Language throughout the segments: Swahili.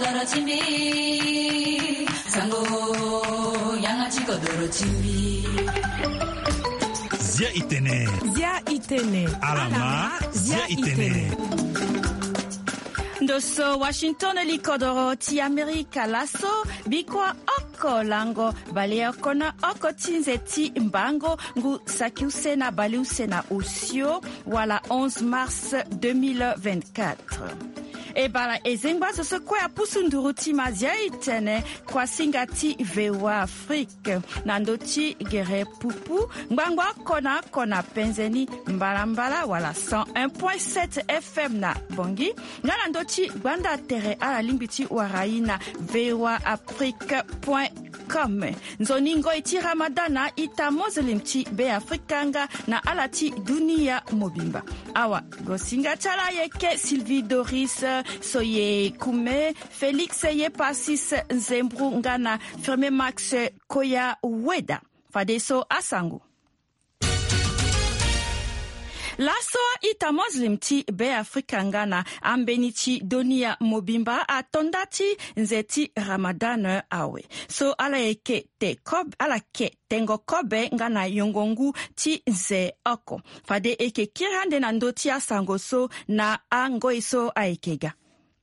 kodoro chimbi sango yangachi kodoro chimbi Zia Itene Alama Zia Itene Ndoso Washington likodoro ti Amerika laso bikwa oko lango bale okona oko tinze ti mbango ngu sakiuse na baliuse na usio wala 11 mars 2024. E bala ezengba so kwa pusunduru ti mazia itene kwa singati vewa Afrique nandoti gere pupu mbangwa kona penzeni mbala wala 101.7 FM na bongi ngana ndoti gbanda tere ala limbiti waraina vewa afrique.com nzoningo iti ramadana ita muslim ti be afrikanga na alati dunia mobimba awa gosinga chala yeke Sylvie Doris Soye Kume, Félix Ye Passis Nzembru Ngana, Firme Max Koya Weda, Fadeso Asangu. Laso ita muslim ti be Afrika ngana ambenichi donia mobimba atondati nzeti Ramadan awe. So ala ke tengo kobe ngana yongongu ti nze oko. Fade eke kirande na ndoti asango so na angoiso aikega.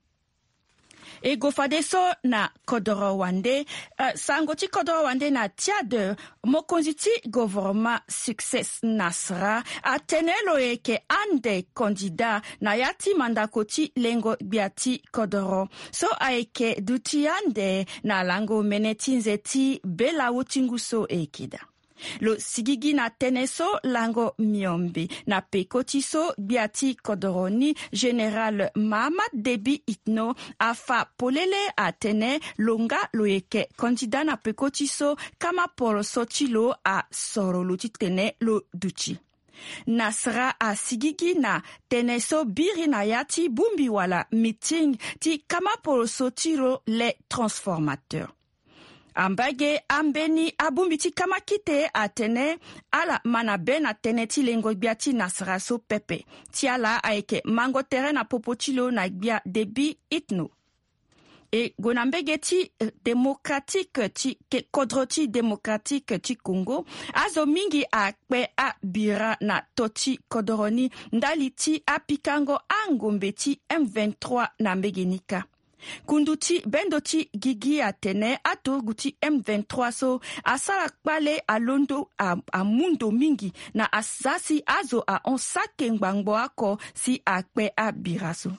Ego fadeso na kodoro wande sangoti kodoro wande na tiade mokonziti gouvernement success nasra atenelo eke ande kandida na yati mandakoti lengo biati kodoro so aeke duti ande na lango menetinzeti bela utinguso ekida. Lo sigigi na teneso lango miombi na pekotiso biati kodoroni general Mahamad Debi Itno afa polele atene longa loyeke kandida na pekotiso kama polo sotilo a sorolo titene lo duchi. Nasra a sigigi na teneso biri na yati bumbi wala meeting ti kama polo sotilo le transformateur. Ambage ambeni abumbiti kama kite atene ala manabe na teneti lengo biati nasraso pepe. Tiala aeke mango tere na popotilo na bia Debi Itno. E gonambege ti démocratique ti kodroti démocratique ti Congo azo mingi akpe a bira na toti kodoroni ndali ti apikango angombe ti M23 na mbegenika. Kunduti bendoti gigi atene ato guti M23 so asala kpale alondo a mundo mingi na asasi azo a onsake ngbangbo ako si akpe a biraso.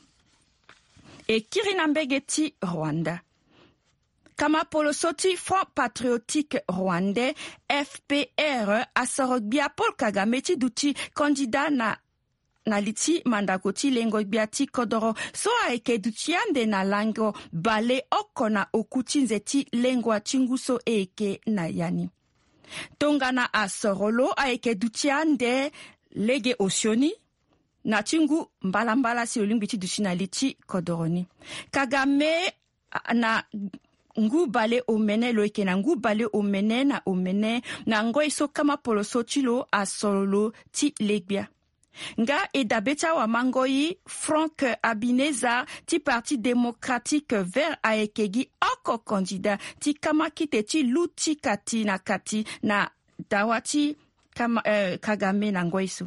E kirinambegeti Rwanda. Kama polosoti Front Patriotique Rwandais FPR asorogbia Paul Kagame ti duti kandida na liti mandakoti lengo biati kodoro so aeke dutiande na lango bale oko na okuti nzeti lengo chinguso eke na yani. Tongana asorolo aeke dutiande lege osioni na chingu mbala si olimbiti dushina liti kodoroni. Kagame na ngu bale omene loike na ngu bale omene na ngo iso kama poloso chilo asorolo ti legbia. Nga edabeta wa mangoi Frank Abineza ti Parti démocratique vert aekegi oko kandida ti kama kite ti luti kati na dawati Kagame na ngoiso.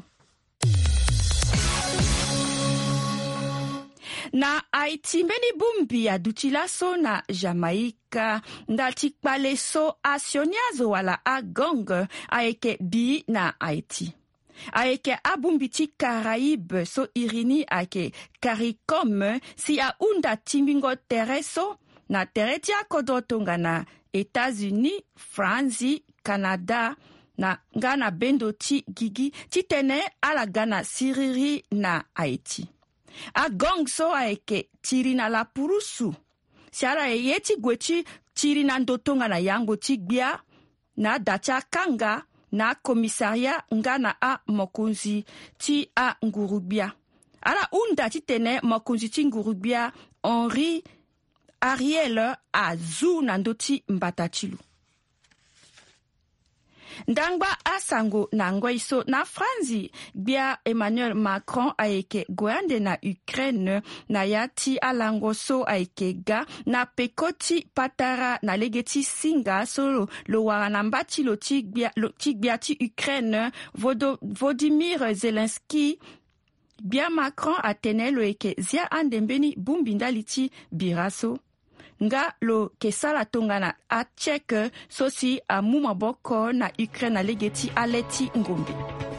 Na Haiti mbeni bumbi ya dutilaso na Jamaika ndati kpaleso asioniazo wala agong aeke bi na Haiti. Aeke abumbiti Caraïbe so irini ake CARICOM si a unda timbingo tereso na teretia kodotonga na États-Unis, France, Canada na Ghana bendo ti gigi titene ala Ghana siriri na Haiti. A gong so aeke tirina la purusu. Si ala yeti gwechi tirina ndotonga na yango ti gbia na dacha kanga na komisaria ngana a mokunzi ti a ngurubia. Ala unda titene mokunzi ti ngurubia Henri Ariel a zu na ndoti mbatachilu. Ndangba asango na ngweiso na Franzi bia Emmanuel Macron aike goande na Ukraine na yati alangoso aike ga na pekoti patara na legeti singa solo lo waranambati lo tigbia ti Ukraine Volodymyr Zelensky bia Macron atene lo eke zia andembeni bumbindali ti biraso nga lo kesala tongana a Tchèque sosi a mumaboko na Ukraine na legeti aleti ngombe.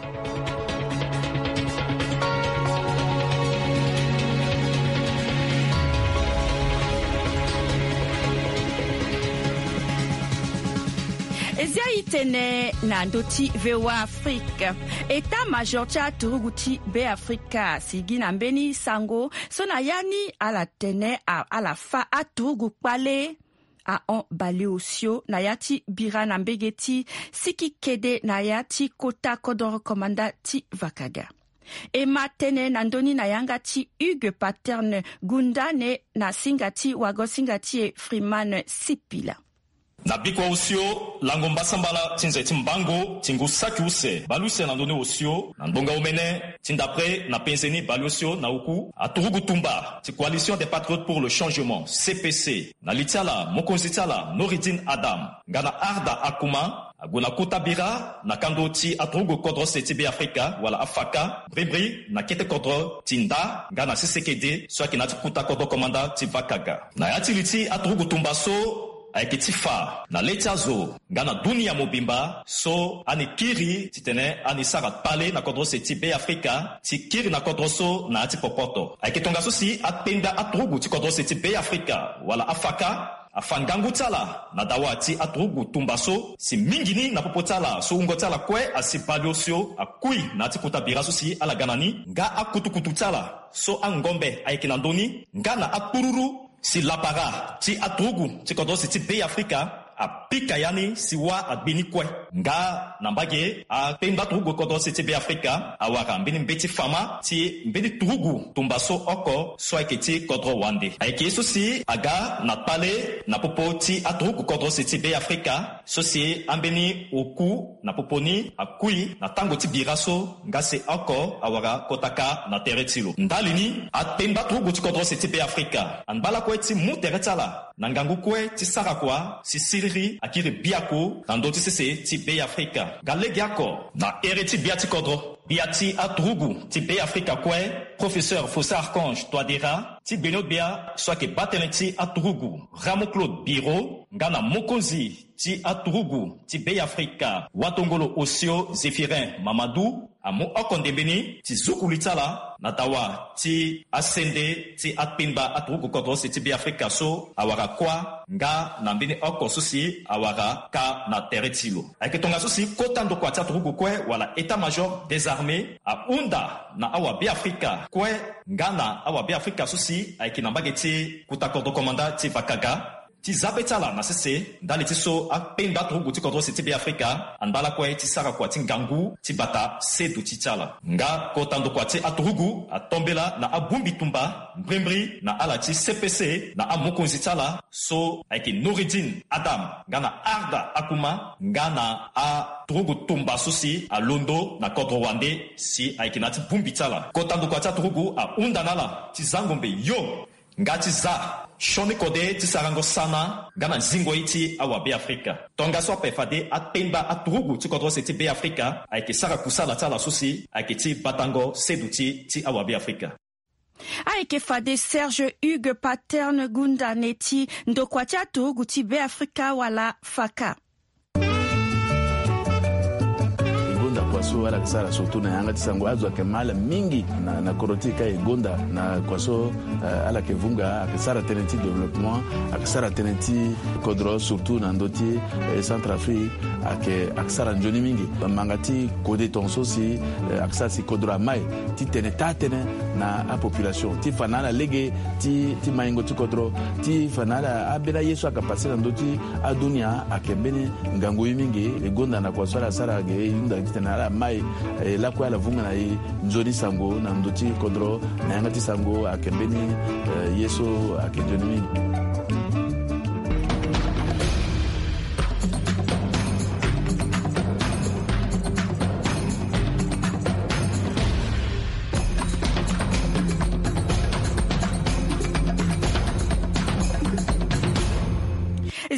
Ezia itene na ndoti VOA Afrique. Eta major cha turuguti be Africa sigi na mbeni sango sona yani ala tene ala fa aturugu pale a on baleosio na yati bira na mbegeti siki kede na yati kota kodoro komanda ti vakaga. E matene na ndoni na yanga ti Hugues Paterne gundane na singati wago singati e Freeman Sipila. Na bikwa usio langomba sambala tinzeti mbango tingu saki use baluse na ndone usio na ndonga umene tindapre na penzeni balusio na uku aturugu tumba ti coalition des patriotes pour le changement CPC na litiala mokonzi tiala Noridine Adam ngana arda akuma aguna kutabira na kando ti aturugu kodro setibe Afrika wala afaka bribri na kete kodro tinda ngana sisekede swaki na ti kuta kodro komanda ti vakaga na yati liti aturugu tumba so aikitifa na letiazo ngana dunia mobimba so ani kiri titene ani sarat pale na kodro seti be Afrika ti kiri na kodro so na ati popoto aikitonga so si atenda atrugu ti kodro seti be Afrika wala afaka afangangu tala na dawati atrugu tumbaso si mingini na popotala so ungotala kwe asipaliosio akui na ati kutabira so si ala ganani nga akutukutu tala so angombe aikinandoni ngana apururu si lapara ti atrugu ti kodro si ti be Afrika a pika yani si wa abini kwe nga nambage a pemba trugu kodro si ti be Afrika a waka mbini mbeti fama ti mbini trugu tumbaso oko so eke ti kodro wande a eke so si aga na pale na popo ti atrugu kodro si ti be Afrika so si ambeni oku na poponi a kui na tango ti biraso nga se oko a waka kotaka na tere tilo ndalini a pemba trugu ti kodro si ti be Afrika anbala kwe ti mu tere tala nangangu kwe ti sara kwa si siriri akiri biako na ndoti sese ti be Afrika galegi ako na ere ti biati kodro biati atrugu ti be Afrika kwe professeur Fossa Archange Touadéra ti benyo bia soake batene ti atrugu Ramo Claude Biro ngana mokonzi ti atrugu ti be Afrika watongolo osio Zéphirin Mamadou amu okondembeni ti zukuli tala na tawa ti asende ti atpinba atrugu kodro si ti be Afrika so awara kwa nga na mbini oko susi awara ka na tere tilo aikitonga susi kotando kwa ti atrugu kwe wala état major des armées a unda na awa be Afrika kwe ngana awa be Afrika susi aikinambage ti kuta kodro komanda ti vakaga ti zapetala na sese ndali ti so apenda trugu ti kodro si ti be Afrika andala kwe ti sara kwa ti ngangu ti bata sedu ti tala nga kotando kwa ti atrugu atombela na abumbi tumba mbrimbri na ala ti CPC na amokonzi tala so aiki Noridine Adam ngana arda akuma ngana a trugu tumba susi a londo na kodro wande si aiki na ti bumbi tala kotando kwa ti atrugu a undanala ti zangombe yo ngati za shoni kode ti sarango sana ngana zingo iti awa be Afrika tonga so pefade atemba atrugu ti kodro se ti be Afrika aike sara kusala tala susi aike ti batango sedu ti awa be Afrika aike fade Serge Hugues Paterne gundaneti ndokwa ti atrugu ti be Afrika wala faka kwaso ala kisara surtout na yanga tisango azwa ke mala mingi na korotika egonda na kwaso ala ke vunga akisara tenenti développement akisara tenenti kodro surtout na ndoti Centrafrique akisara njoni mingi mangati kode tonso si akisara si kodro mai ti tene na a population ti fanala lege ti maingo ti kodro ti fanala abela yesu akapasi na ndoti adunia akembeni ngangu mingi egonda na kwaso ala sara ge yunda tena mai la kwa la vunga na nzoni sango na ndoti kodro na yanga ti sango akembeni yeso akenjoni mingi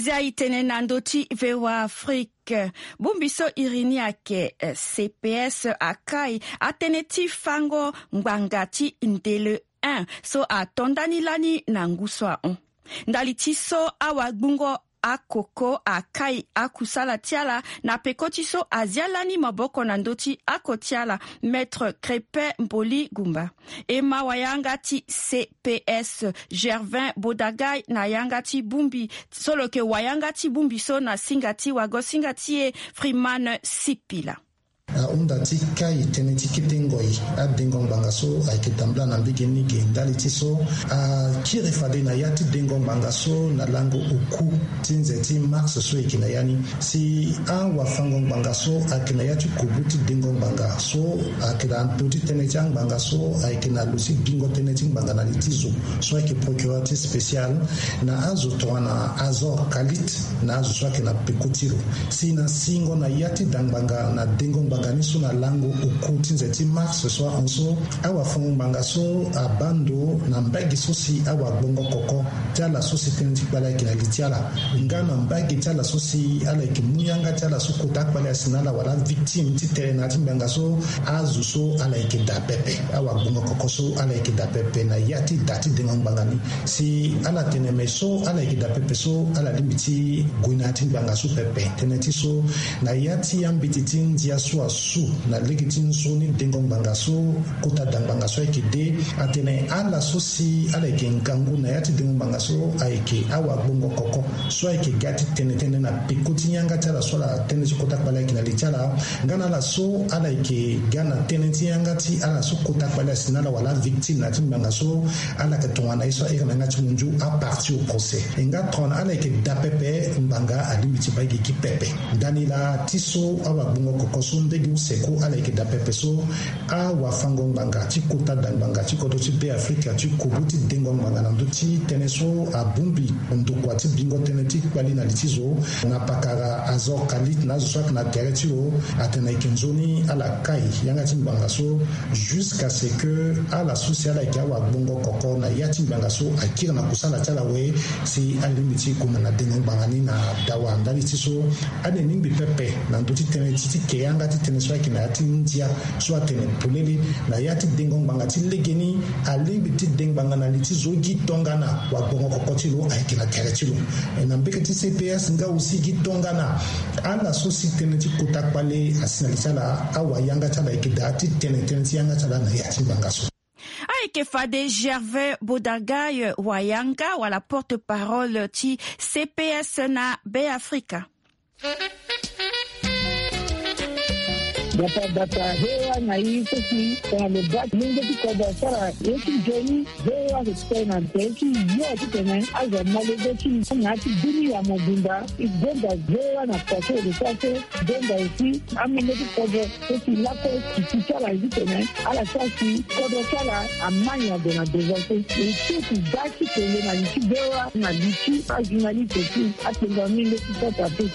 Zia itene nandoti vewa Afrique. Bumbiso irini ake CPS akai ateneti fango mbangati ndele 1 so atondani lani nanguswa 1. Ndalitiso awagbungo akoko akai akusala tiala na pekotiso azialani maboko nandoti akotiala Maître Crépin Mboli Gumba. Ema wayangati CPS Gervin Bodagai na yangati bumbi solo ke wayangati bumbi so na singati wago singati Freeman Sipila. Undati kai teneti kitengoi adengong bangaso aikitambla na mbigeni gendali tiso kire fade na yati dengong bangaso na lango uku tinzeti max so ikina yani si wafangong bangaso akina yati kubuti dengong bangaso akina antuti teneti ang bangaso aikina lusi bingo teneti bangana litizo so aki procurateur spécial na azo toana azo kalit na azo so akina pekutiro si na singo na yati dangbanga na dengong ganiso na lango ukuti nzeti mars so onso awa fongo bangaso abando na mbagi sosi awa bongo koko tala sosi tenti bala kina litiala ngana mbagi tala sosi ala kimuyanga tala sukuta bala sinala wala victime titere na timbangaso azuso ala ikida pepe awa bongo koko so ala ikida pepe na yati dati dengang bangani si ala tenemeso ala ikida pepe so ala limiti guinati bangaso pepe teneti so na yati ambiti ndia su na legitin soni dengong bangaso kota dang bangaso ekide atene ala sosi ala kengangu na yati dengong bangaso aike awa bongo koko so aike gati tenetene na pikoti nyanga tala sola tenesi kota bala kina lichala ngana la so ala ike gana teneti nyanga ti ala so kota bala sinala wala victime na timbangaso ala ketwana iso eka nga chimunju a partir au procès enga tona ala ike dapepe mbanga alimiti bagi ki pepe danila tiso awa bongo koko so ndegi seko ala ke da pepeso a wafango banga ti kota dan banga ti koto ti be Afrika ti kubuti dengo banga na ndoti teneso a bumbi ndokwa ti bingo teneti kwali na litizo na pakara azor kalit na zo na teretiro atena ikenzoni ala kai yanga ti banga so jusqu'à ce que ala sociale ke wa bongo koko na yati banga so akira na kusala tala we si alimiti kuma na dengo banga ni na dawa ndali ti so ane nimbi pepe na ndoti teneti ti ke yanga ti teneso na yati ndia so atene poleli na yati dengong banga ti legeni alimbi ti dengbanga na liti zogi tongana wa bongo kokotilo aikina teretilo na mbeke ti CPS nga usi gi tongana ala so si tene ti kota kwale asina lisala awa yanga tala ikida ti tene ti yanga tala na yati banga so Aike fade Gervais Bodagai wayanga wala porte-parole ti CPS na Be Africa. Data hewa na hizo si kwa mbaki mungu kwa sara yetu jeni hewa hutena teki yote tena aza malezi ngati dunia mobimba igenda hewa na kwa sasa genda isi amene kwa esi lako kisala hizo tena ala sasi kwa sala amanya dona dezate isi daki tena na isi hewa na isi ajinali teki atenda mingi kwa tatu.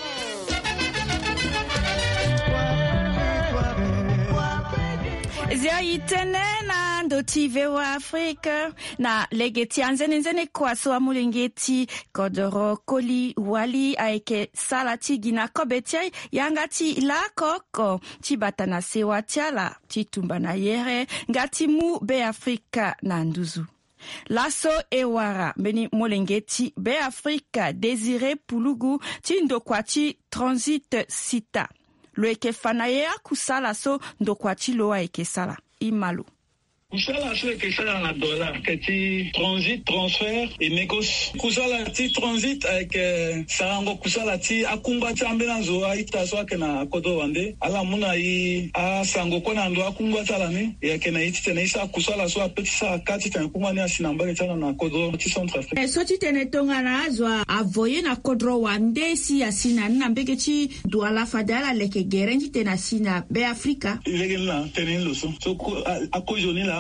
Zia itene na ndoti vewa Afrika na legeti anzene kwa so amulengeti kodoro koli wali aike salati gina kobetiai yangati la koko tibata na sewa tiala titumba na yere ngati mu Be Afrika na nduzu. Laso ewara beni molengeti Be Afrika Désiré Pulugu tindo kwachi transit sita. Loeke fanaya kusala so ndokwachi loa eke sala imalu. Kusala so eke sala na dollar kati transit transfer et négoce. Kusala ti transit avec sarango kusala ti akumba ti ambena zo aita so akena kodo wande ala muna yi a sango kona ndo akumba tala ni ya kena iti tena isa kusala so apeti sa kati tena kumba ni asinamba tena na kodo ti Centrafrique. So ti tene tonga na azwa avoye na kodro wande si asina na mbeke ti douala fadala leke gerenji tena sina Be Afrika. Lege na tena loso. So akojoni la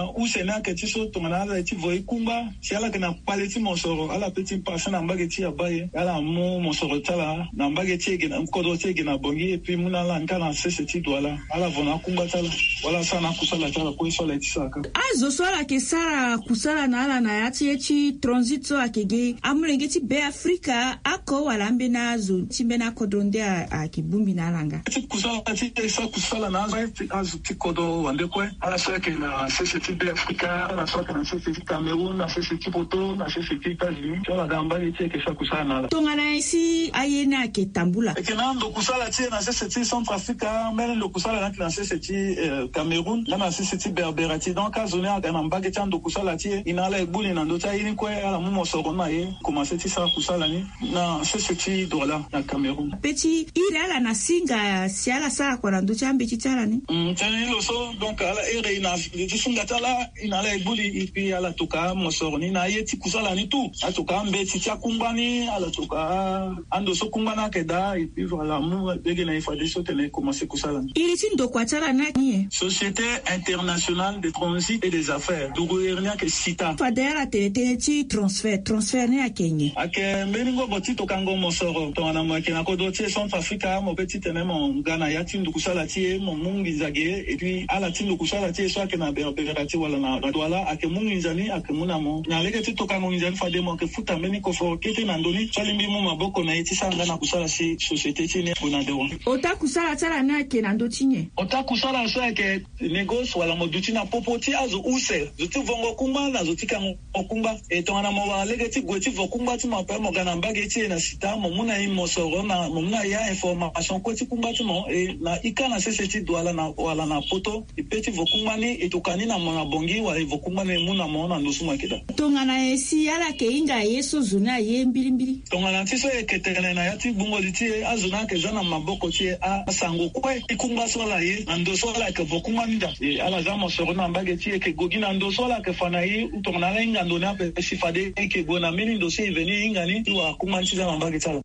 na usena ke tiso tongana ala ti voi kumba si ala ke na paleti mosoro ala petit passe na mbageti abaye ala mu mosoro tala na mbageti ke na kodo te ke na bongi et puis muna la nkana sese ti doala ala vona kumba tala wala sana kusala tala ko isola ti saka azo sola ke sara kusala na ala na yati echi transit so akege amulenge ti be Afrika ako wala mbena azo ti mbena kodonde a kibumbi na langa ti kusala ti sa kusala na azo ti kodo wande ko ala sa ke na sese ti be Afrika ala sa ke na sese ti Cameroun na sese ti Poto na sese ti États-Unis so la gamba ti ke sa kusala na tongana isi ayena ke tambula e ke na ndo kusala ti na sese ti Centrafrica men ndo kusala na sese ti Cameroun na sese ti Berberati donc azone na mbage ti ndo kusala ti inala ebuni na ndo ta yini ko ala mu mosoro na ye commencer ti sa kusala ni na sese ti dola na Cameroun peti irala na singa si ala sa kwa ndo ti ambe ti tala ni tani lo so donc ala ere na ti singa tala inala ebuli ipi ala toka mosoro ni na ye ti kusala ni tu atoka mbe ti akumba ni ala toka ando so kumba na keda ipi voilà mu bege na ifade so tene commencer kusala ili ti ndo kwa tala na ni Société internationale de transit et des affaires dugu ernia ke sita fadera tete ti transfert ne akenye ake meningo boti tokango mosoro to na mo ke na kodo ti Centrafrica mo petit tene mo Ghana ya ti ndu kusala ti mo mungi zage et puis ala ti ndu kusala ti so ke na Berberati wala na Douala ake mungi nzani ake muna mo na leke ti tokango nzani fade mo ke futa meni ko fo kete na ndoni chalimbi mo maboko na iti sanga na kusala si société ti ne bona dewo ota kusala tala na ke na ndo tinye ota kusala so ke negos wala mo duti na popoti azo use zuti vongo kumba na zuti kango okumba e to na mo wala leke ti gweti vo kumba ti mo pe mo gana mbage ti na sita mo muna i mo soro na mo muna ya information ko ti kumba ti mo e na ikana sese ti Douala na wala na poto e peti vo kumba ni e to kanina mo na bongi wala vo kumba ne muna mo na ndosuma keda tongana esi ala ke inga yeso zuna ye mbili tongana ti so e ketene na ya ti bungo ti azuna ke zana maboko ti a sango ko e kumba so la ye na ndoso la ke vo kumba nda e ala za mo soro na mbage ti ke gogi na ndoso la ke fana yi tongana la inga ndona pe sifade ke gona mini ndoso e veni inga ni wa kumba ti za mbage tala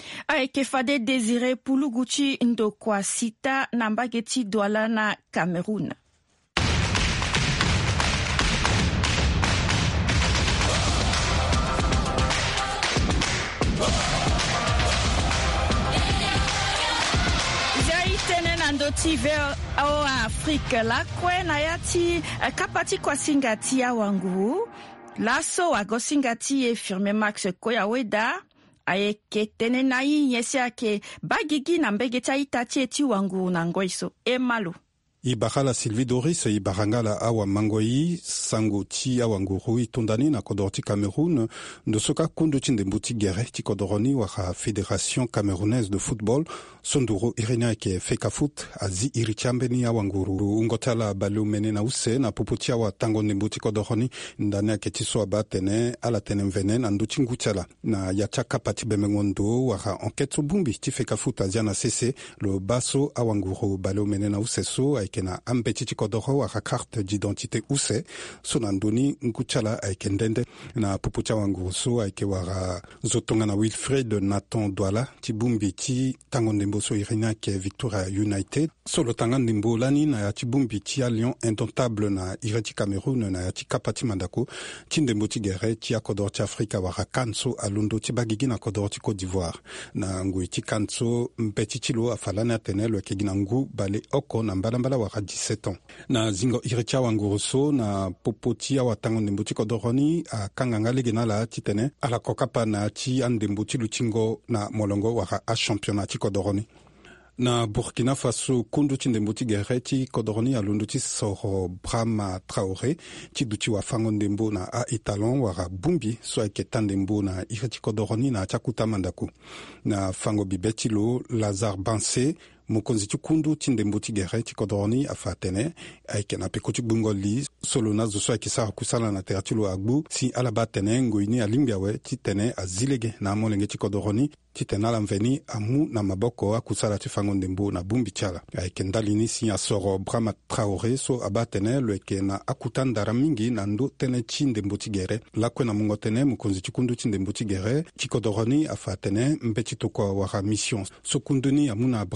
ke fade Désiré Puluguchi ndo kwa sita na mbage ti Douala na Cameroun. Ndo ti ver o Afrique la kwe na ya ti kapati kwa singati ya wangu laso wago singati e firme Max Koyaweda aye ketene na yi yesi ake bagigi na mbege cha itati eti wangu na ngoiso e malu Ibakala Sylvie Doris Ibarangala awa mangoi sango ti awa ngurui tondani na kodorti Cameroun ndosoka kundu ti ndembuti gere ti kodoroni waka Fédération Camerounaise de Football sonduro irina ke Fecafoot azi irichambeni awa nguru ngotala balu mene na use na popoti awa tango ndembuti kodoroni ndani ke ti so abatene ala tenen venen andu ti ngutala na yacha kapati bemengondo waka enquête so bumbi ti Fecafoot aziana cc lo baso awa nguru balu mene na use so kena ambeti ti kodoro waka carte d'identité use so na ndoni nkuchala ayeke ndende na puputia wangu so ayeke wara zotonga na Wilfred Nathan Douala ti bumbi ti tango ndembo so irina ke Victoria United so lo tanga ndembo lani na ya ti bumbi ti Lion Indomptable na ire ti Cameroun na ya ti kapa ti mandako ti ndembo ti gere ti akodoro ti Afrika wara kan so alondo ti bagigi na kodoro ti Côte d'Ivoire na ngui ti kan so mpeti ti lo afalani atene lo yeke gi na ngu bale oko na mbalambala waka 17 ans na zingo iricha wanguruso na popoti awa tango ndembo ti kodoroni a kanganga lege na la ti tene ala kokapa na ti andembo ti lutingo na molongo waka a championnat ti kodoroni na Burkina Faso kundu ti ndembo ti gere ti kodoroni alondo ti soro Brahma Traoré ti duti wafango ndembo na a italon wara bumbi so ayeke ta ndembo na ire ti kodoroni na ti akuta mandaku na fango bibe ti lo Lazare Bansé mokonzi ti kundu ti ndembo ti gere ti kodoroni afa atene ayeke na peko ti gbungoli solo na zo so ayeke sara kusala na tere ti lo agbu si ala ba tene ngoi ni alingbi awe ti tene azilege na amolenge ti kodoroni ti tene ala mveni amu na maboko akusala ti fango ndembo na bumbi ti ala ayeke ndali ni si asoro Brahma Traoré so aba tene lo yeke na akuta ndara mingi na ndö tënë ti ndembo ti gere lakue na mungo tënë mokonzi ti kundu ti ndembo ti gere ti kodoroni afa atene mbe ti toko wara mission so kundu ni amu na Brahma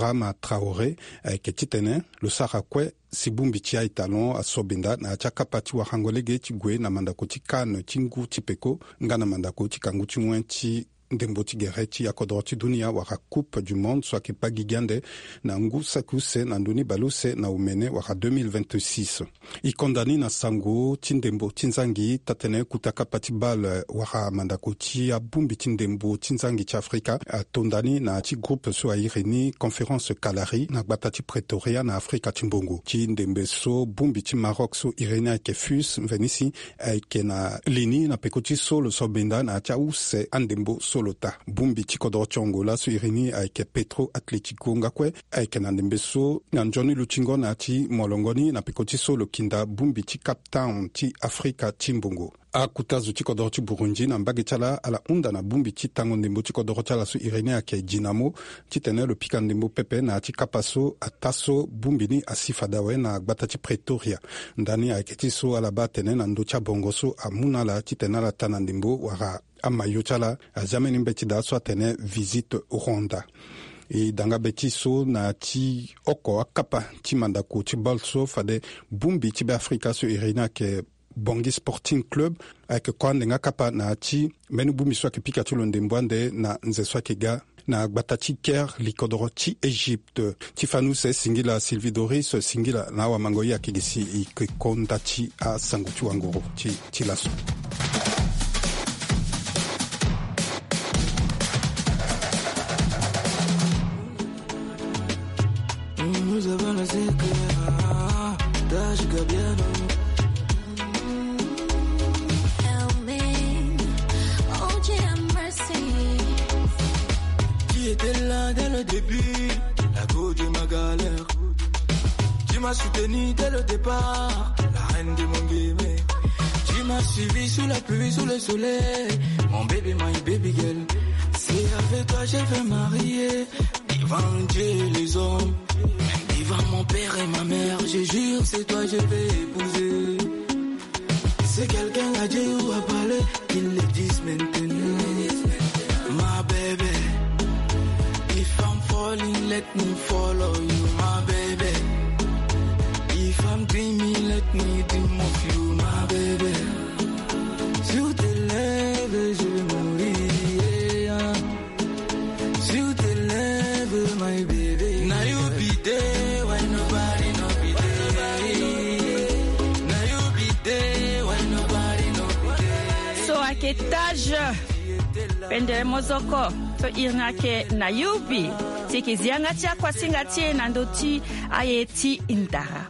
Traoré ayeke ti tene lo sara kue si bungbi ti aitalo asobenda na ti akapa ti wahangolege ti gue na mandako ti kane ti ngu ti peko nga na mandako ti kangu ti ngwen ti ndembo ti gere ti akodro ti dunia wara coupe du monde so ayeke pagi gi ande na ngu saku se na ndöni balo se na umene wara 2026 e kondani na sango ti ndembo ti nzangi tatene kutakapa ti bale wara mandako ti abungbi ti ndembo ti nzangi ti afrika atondani na ti groupe so airi ni conférence kalari na gbata ti pretoria na afrika ti mbongo ti ndembe so bungbi ti maroc so iri ni ayeke fus mveni si ayeke na lini na peko ti so lo so benda na ti ahuse andembo so lota bungbi ti kodro ti angola so iri ni ayeke petro atletico nga kue ayeke na ndembe so na nzoni lu ti ngo na ti molongo ni na peko ti so lo kinda bungbi ti cape town ti afrika ti mbongo akutazu ti kodro ti burundi na mbage ti ala ala hunda na bungbi ti tango ndembo ti kodro ti ala so iri ni ayeke dinamo ti tene lo pika ndembo pepe na ti kapa so ata so bungbi ni asifa dawe na gbata ti pretoria ndani ayeke ti so ala ba tene na ndö ti abongo so amû ala ti tene ala ta na ndembo wara amayo ti ala azame ni mbe ti da so atene visite rwanda e danga be ti so na ti oko akapa ti mandako ti bol so fade bungbi ti be afrika so iri ni ayeke Bongi Sporting Club ayeke kue ndenga kapa na ti mbeni bungbi so ayeke pika ti lo ndembo ande na nze so ayeke ga na gbata ti Caire li kodro ti Égypte ti fanu se singila Sylvie Doris singila na awamango ye ayeke gi si e yeke konda ti asango ti wangoro ti laso. Nous avons les éclairs Gabiano. T'étais là dès le début, la go de ma galère. Tu m'as soutenu dès le départ, la reine de mon bébé. Tu m'as suivi sous la pluie, sous le soleil, mon baby, my baby girl. C'est avec toi je vais marier, devant Dieu et les hommes, même devant mon père et ma mère. Je jure, c'est toi je vais épouser. C'est quelqu'un à dire ou à parler, qu'ils le disent maintenant. Ma baby. If I'm falling, let me follow you, my baby. If I'm dreaming, let me dream of you, my baby. Sur tes lèvres, je vais mourir. Sur tes lèvres, my baby. Now you be there when nobody no be there. Now you be there when nobody no be there. So aketage pendele mozoko so irnake na yubi tikizianga ti akwasinga ti na ndö ti aye ti ndara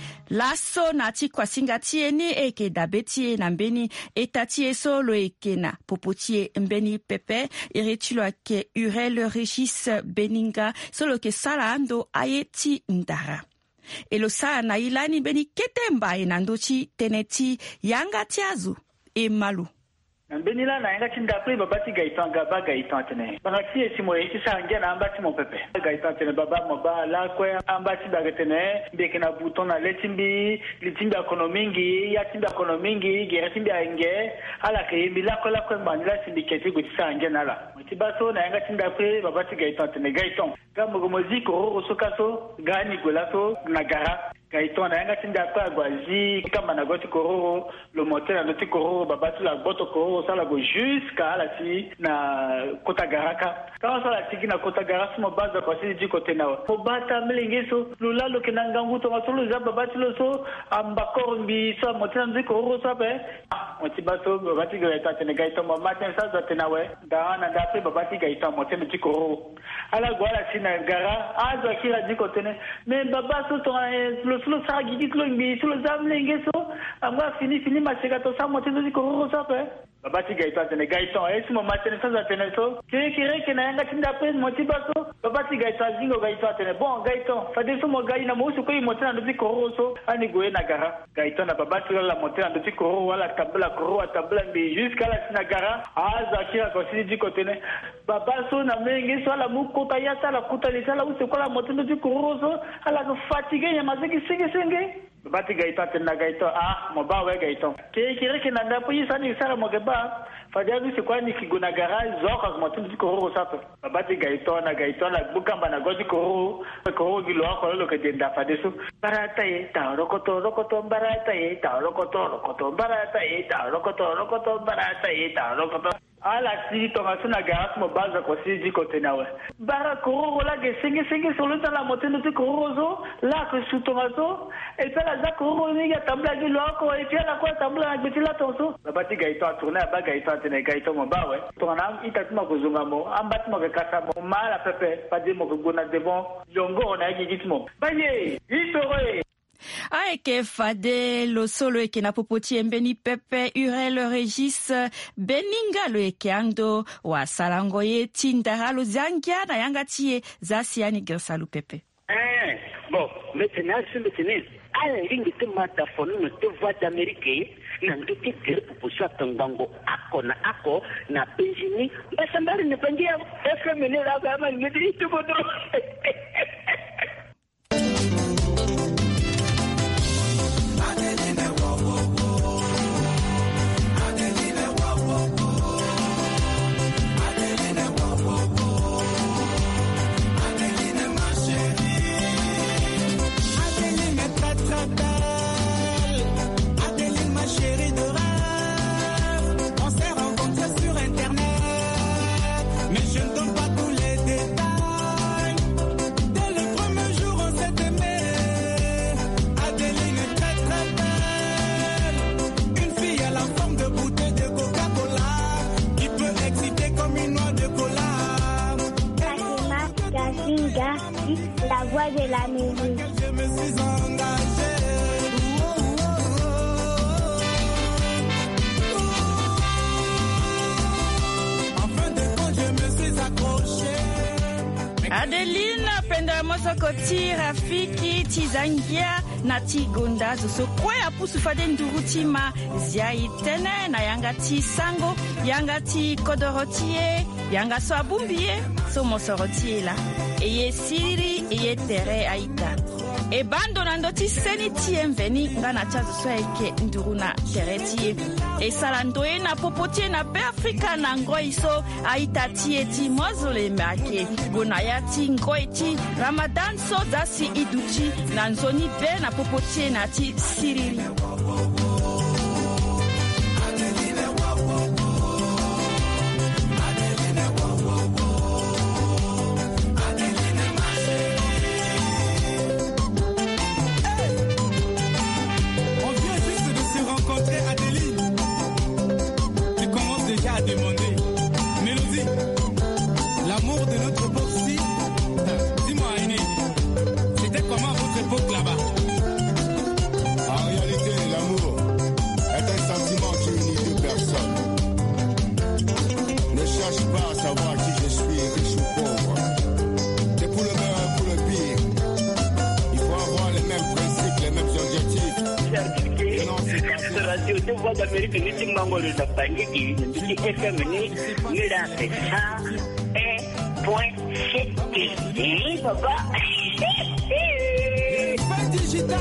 laso na ti kuasinga ti e ni e yeke dabe ti e na mbeni eta ti e so lo yeke na popo ti e mbeni pepe iri ti lo ayeke ure le Régis Beninga so lo yeke sara andö aye ti ndara e lo sara na ye lani mbeni kete mba e na ndö ti tënë ti yanga ti azo e malu Benila na yanga tinda pri babati gaitan gaba gaitan tene. Banati esi mo esi sanga na ambati mo pepe. Gaitan tene baba mo ba la kwe ambati bagatene beke na bouton na letimbi ekonomingi ya timbi ekonomingi gere timbi ange ala ke bila ko la ko bandila syndicate go sanga na la. Tibaso na yanga tinda pri babati gaitan tene gaitan. Kama go moziko ro sokaso gani golato na gara. Gaiton na yanga tinda kwa gwazi kama na goti kororo le moteur na goti kororo babatu la boto kororo sala go jusqu'à la ti na kota garaka quand sala tiki na kota garaka mo baza kwa si di kote na mo bata mlingiso lula lo kinanga nguto masolo za babatu lo so ambakoro mbi so moteur na kororo so pe mo tibato babati gaita tene gaiton mo matin sa za tena we da na da pe babati gaita moteur na kororo ala gwala sina gara azo kila di kote ne mais babaso to solo sa gidi klongi solo zamlenge so amwa fini maseka to sa motezo ko so pe babati gaita tene gaita esi mo matene sa tene so kire na yanga tinda pe motibaso babati gaita zingo gaita tene bon gaita fade so mo gai na mo su ko motena ndo ko so ani goe na gara gaita na babati la motena ndo ko wala tabla mbi jusqu'à la sinagara aza kira ko si di ko tene babaso na mengi so la muko ta ya sala kuta li sala use ko la motena ndo ko so ala ko fatigue ya mazeki senge babati gaito tena gaito moba we gaito kire kina ndapo yisani sara mogeba fadadu sikwani kiguna garage zoka motunzi kororo sato babati gaito na bukamba na godi kororo gilo ko lo ke denda fadesu barata ye ta rokoto barata ye ta rokoto barata ye ta rokoto barata ye ta rokoto ala si tonga suna gas mo baza ko si diko tenawe bara kororo la ge singi solo la motunzi kororo la ko sutomazo et ça la za kororo ni ya tabla gilo ko et puis la ko tabla gbetila tonso babati gaito tourner ba gaito tene gaito mo bawe tona itatuma ko zunga mo ambati mo kasa mo mala pepe padi mo ko gona devon yongo na gitmo baye histoire Aeke fade lo solo eke na popoti embeni pepe urel regis beninga lo eke ando wa salangoye tindara lo zangia na yanga tie zasiani gersalu pepe. Bon, maintenant, à l'ingue de mataphone, de voix d'Amérique, n'a pas été pour ça, Tangango, Ako, na Benjini, mais ça m'a ne pas dire, est-ce que mener la gamme, me dit tout votre. La voix de la musique. Je me suis engagé. En fin de compte, je me suis accroché. Adeline penda mosokoti rafiki tizangia na tigunda zo kwea pusu fade ndurutima ziai tene na yangati sango yangati kodorotie yanga so abumbie so mosorotie la eye siri eye tere aita e bando na ndoti seni tiemveni ngana chazo so eke nduruna teretie e salandoe na popotie na be Afrika na ngoiso aita tieti mozole make gonayati ngoiti Ramadan so dasi iduchi na nzoni be na popotie na ti siriri. Voix d'Amérique, nous sommes membres de la famille qui est féminine, nous l'avons fait ça, et point, c'est papa. Pas digital.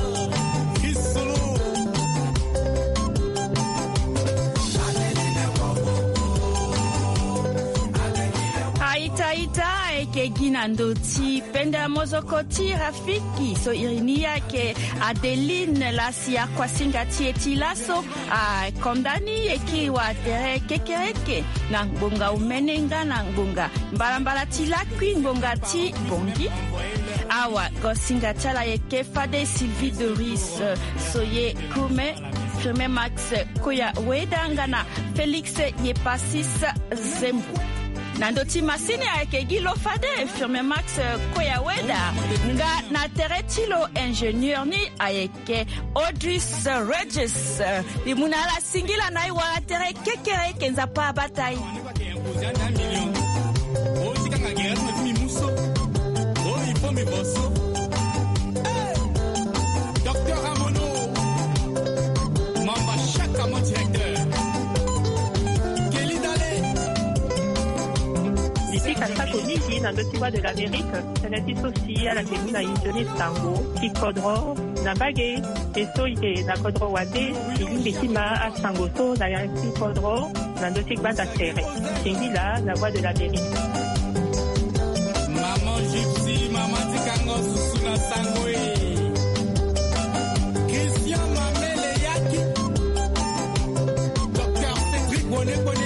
Aita eke gina ndoti penda mozokoti rafiki so irini yake Adeline lasia kwa singati etilaso kondani eki wa tere kekereke na ngbonga umenenga na ngbonga mbalambala tilakwi ngbonga ti bongi awa gosinga chala eke fade Sylvie Doris soye kume Firme Max koya wedangana Felix Yepasis Zembu Nandoti masini ake gilo fade Firme Max koya weda nga na teretilo ingénieur ni ayeke Audris Regis limunala singila na iwa tere kekere kenza pa batai Docteur Ramono Mamba Chaka mon directeur Kelly Dale Ici, ça pas connu, na ndoti voix de l'Amérique teneti sosi ala kemi na injoni sango kikodro na bage eso ite na kodro wate ilimbe kima a sango so na ya kikodro na ndoti gbata tere kengila na voix de l'Amérique. Maman Gypsy, maman Tikango Susuna Sangoe Christian Mamele Yaki Dr. Cédric Bonnet